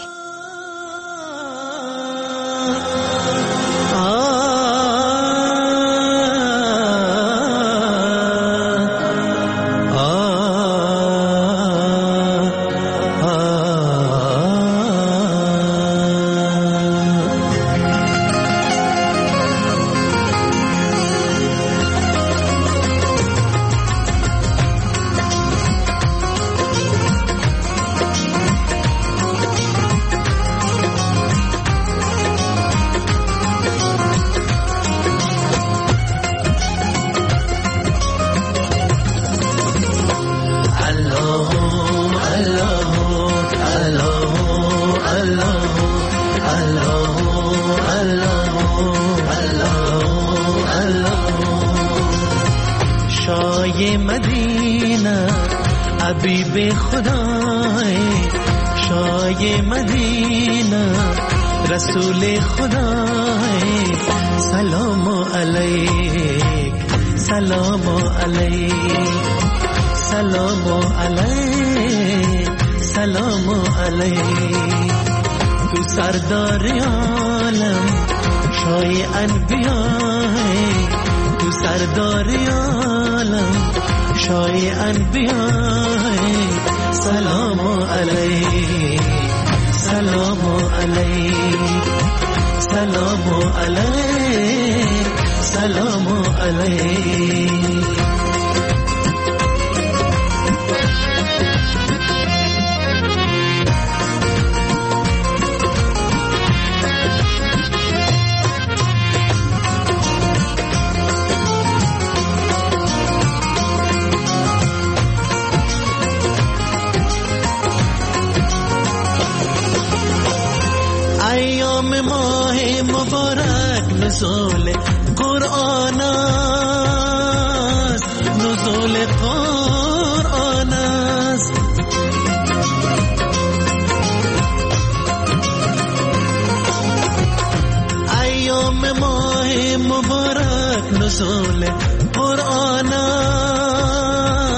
حبیب خدای شای مدینه رسول خدای سلام علیک سلام علیک سلام علیک سلام علیک. تو سردار عالم شای انبیای، تو سردار عالم شای انبیای سلام علیک سلام علیک سلام علیک سلام علیک. ایام ماه مبارک نزول قرآن است، نزول قرآن است. ایام ماه مبارک نزول قرآن است،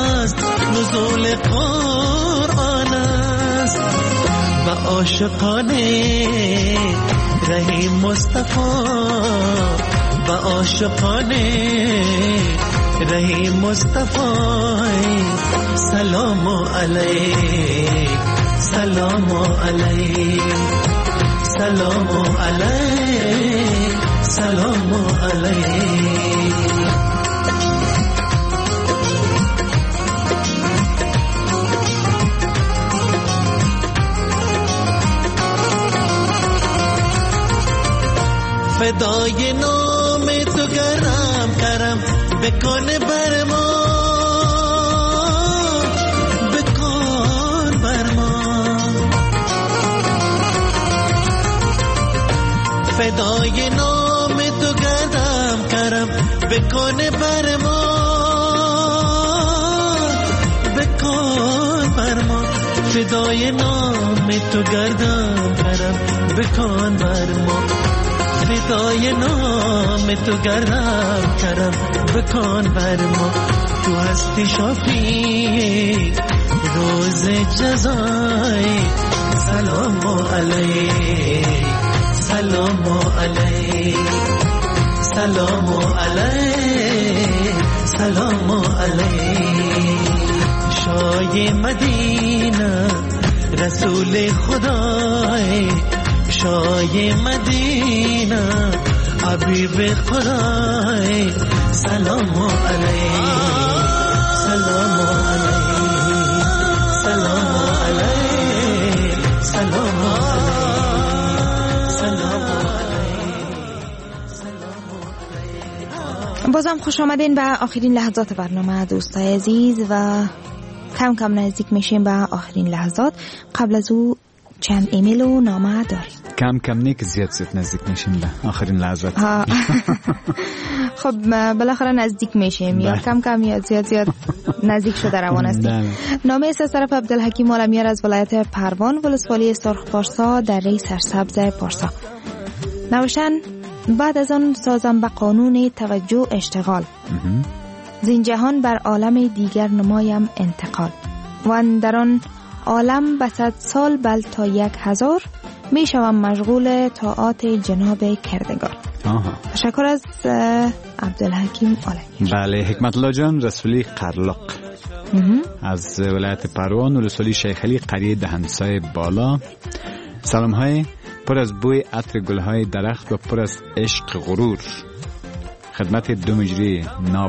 نزول قرآن است و عاشقانه ره مصطفی و عاشقانه ره مصطفی سلام علیک سلام علیک سلام علیک سلام علیک. فدای نام تو گرم کرم بکن بر ما بکن بر ما فدای نام تو گرم کرم بکن بر ما بکن بر ما فدای نام تو گردم کرم بکن بر ما فدای نام تو گرم کرم بکن بر ما تو هستی شافی روز جزای سلام علیک سلام علیک سلام علیک سلام علیک. شای مدینه رسول خدای شای مدینه حبیب خدای سلام علیک سلام علیک سلام علیک سلام علیک سلام علیک. بازم خوش آمدین به آخرین لحظات برنامه دوستای عزیز و کم کم نزدیک میشیم به آخرین لحظات. قبل از او چند ایمیل و نامه داریم. کم کم نیک زیاد زیاد نزدیک میشیم به آخرین لحظات. خب بالاخره نزدیک میشیم یا کم کم یا زیاد زیاد نزدیک شده روان هستیم. نامه از طرف عبدالحکیم عالمیار از ولایت پروان ولسوالی سرخ پارسا در ری سرسبز پارسا. نوشتن بعد از آن سازم به قانون توجه اشتغال زین جهان بر عالم دیگر نمایم انتقال و در آن عالم به صد سال بل تا یک هزار می شوم مشغول طاعات جناب کردگار. آها. تشکر از عبدالحکیم عالمی. بله حکمت الله جان رسولی قرلق از ولایت پروان ولسوالی شیخ علی قریه دهنسای بالا. سلام های پر از بوی عطر گل های درخت و پر از عشق غرور خدمت دو مجری ناب.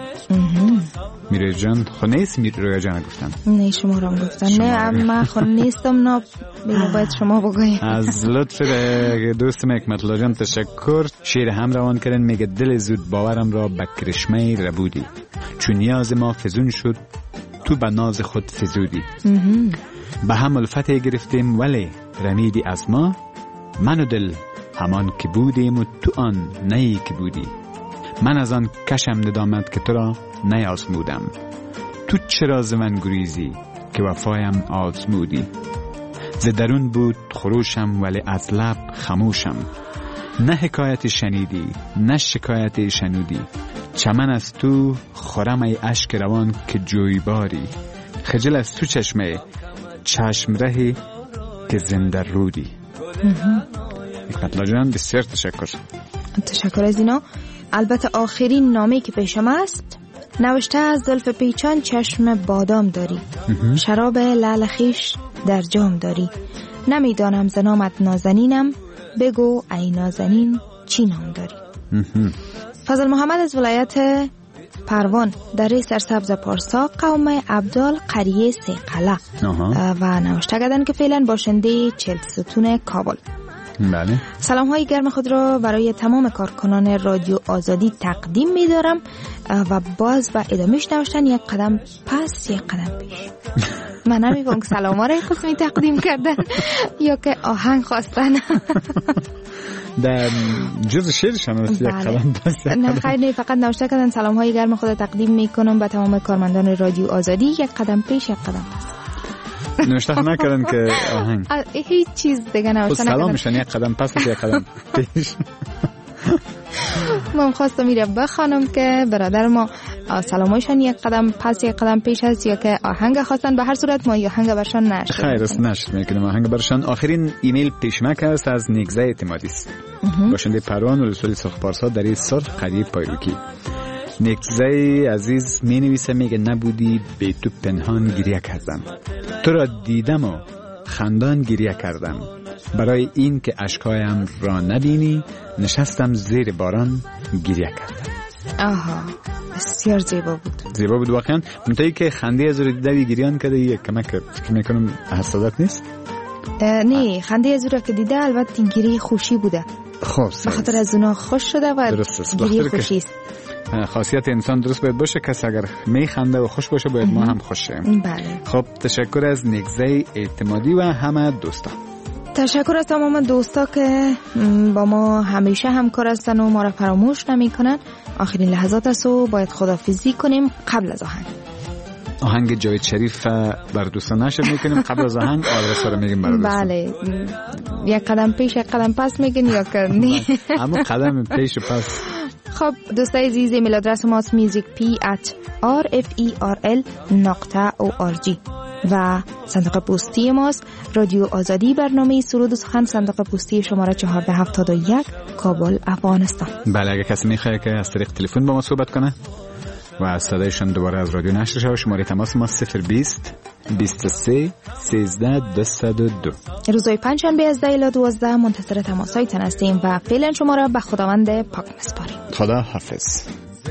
میره جان خو نیست میره رویا جان گفتن نه شما را گفتن نه من خو نیستم ناب بینا باید شما بگویم. از لطف دوستم حکمت الله جان تشکر. شیر هم روان کردن میگه دل زود باورم را به کرشمه ربودی چون نیاز ما فزون شد تو به ناز خود فزودی به هم الفت گرفتیم ولی رمیدی از ما من و دل همان که بودیم و تو آن نهی که بودی من از آن کشم ندامت که تو را نیازمودم تو چرا ز من گریزی که وفایم آزمودی ز درون بود خروشم ولی از لب خموشم نه حکایت شنیدی نه شکایت شنودی چمن از تو خورم ای اشک روان که جویباری خجل از تو چشمه چشم رهی که زنده رودی. حکمت الله جان بسیار تشکر. تشکر از اینا. البته آخرین نامه که پیشم است نوشته از زلف پیچان چشم بادام داری شراب لعل خویش در جام داری نمیدانم ز نامت نازنینم بگو ای نازنین چی نام داری. فضل محمد از ولایت پروان در ری سرسبز پارسا قوم عبدال قریه سیقله و نوشته کردن که فعلا باشنده چهل ستون کابل. بله. سلام های گرم خود را برای تمام کارکنان رادیو آزادی تقدیم می دارم و باز و ادامهش نوشتن یک قدم پس یک قدم پیش. من نمی‌فهمم که سلام ها را قسمی تقدیم کردن یا که آهنگ خواستن. در جز شعرشان است یک قدم پس. نه خیر نه فقط نوشته کردن سلام های گرم خود تقدیم می کنم به تمام کارمندان رادیو آزادی یک قدم پیش یک قدم پس. نوشته نکردن که آهنگ هیچ چیز دیگه نوشته نکردن. سلام میشن یک قدم پس یک قدم پیش. من خواستم میره بخوانم که برادر ما سلامایشان یک قدم پس یک قدم پیش است یا که آهنگ خواستن. به هر صورت ما آهنگ برشان نشد. خیر است نشد میکنیم آهنگ برشان. آخرین ایمیل پیشمک است از نیگزه اعتمادی است. باشنده پروان ولسوالی سرخپارسا در این صرف قریب پایروکی. نیگزه عزیز می نویسه میگه نبودی به تو پنهان گریه کردم، تو را دیدم و خندان گریه کردم، برای این که اشکایم را نبینی نشستم زیر باران گریه کردم. آها بسیار زیبا بود. زیبا بود واقعا. منتهی که خنده از رو دیده گریان کرده یک کمک فکر میکنم حسادت نیست؟ نه خنده از رو که دیده البته گریه خوشی بوده. خب به خاطر از اونا خوش شده و گریه خوشی است. خاصیت انسان درست باید باشه، کس اگر می خنده و خوش باشه باید ما هم خوش شیم. بله. خب تشکر از نیگزه اعتمادی و همه دوستا. تشکر از تمام دوستا که با ما همیشه همکار هستن و ما را فراموش نمی کنن. آخرین لحظات است و باید خداحافظی کنیم قبل از آهنگ. آهنگ جاوید شریف بر دوستان نشر میکنیم قبل از آهنگ آدرس رو میگیم برای دوستان. بله یک قدم پیش یک قدم پس میگین یا که نه اما قدم پیش و پس. خب دوستای عزیز ایمیل آدرس ماست میوزیک پی ات آر اف ای آر ال نقطه او آر جی و صندوق پستی ماست رادیو آزادی، برنامه سرود و سخن، صندوق پستی شماره چهارده هفتاد و یک کابل افغانستان. بله اگه کسی میخواد که از طریق تلفن با ما صحبت کنه و از صدایشان دوباره از رادیو نشر شود، شماره تماس ما صفر بیست بیست و سه سیزده دویست و دو. روزهای پنجشنبه از ده الی دوازده منتظر تماسایتان هستیم و فعلا شما را به خداوند پاک میسپاریم. خدا حافظ.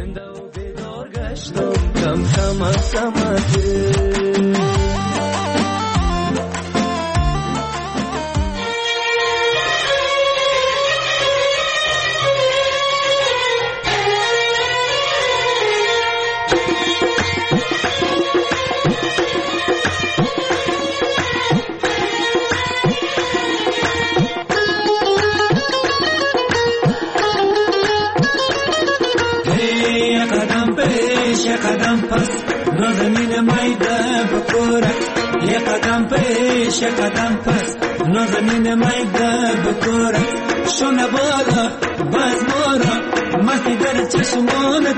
قدم پس نازنین میده بکورک، یه قدم پیش یه قدم پس نازنین میده بکورک، شونه بالا باز مورا مستی در چشمانت،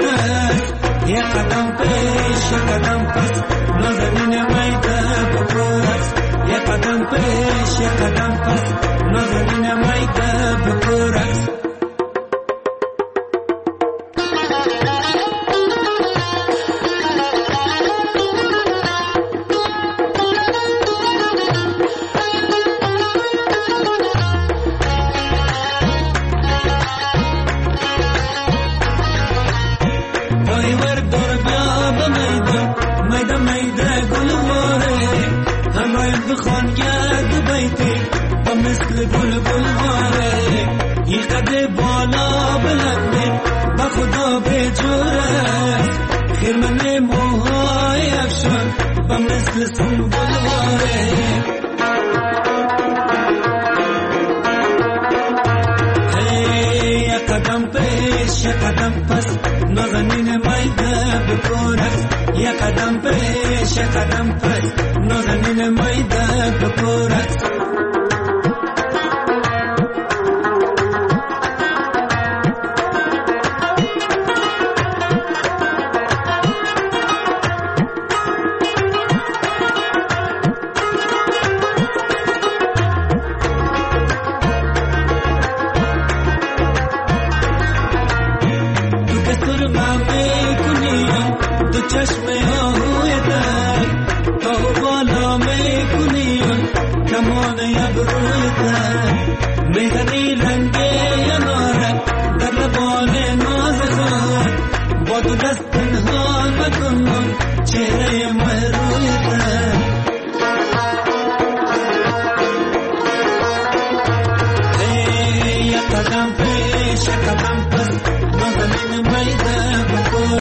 یه قدم پیش یه قدم پس نازنین میده بکورک، یه قدم پیش یه قدم پس نازنین میده بکورک. Just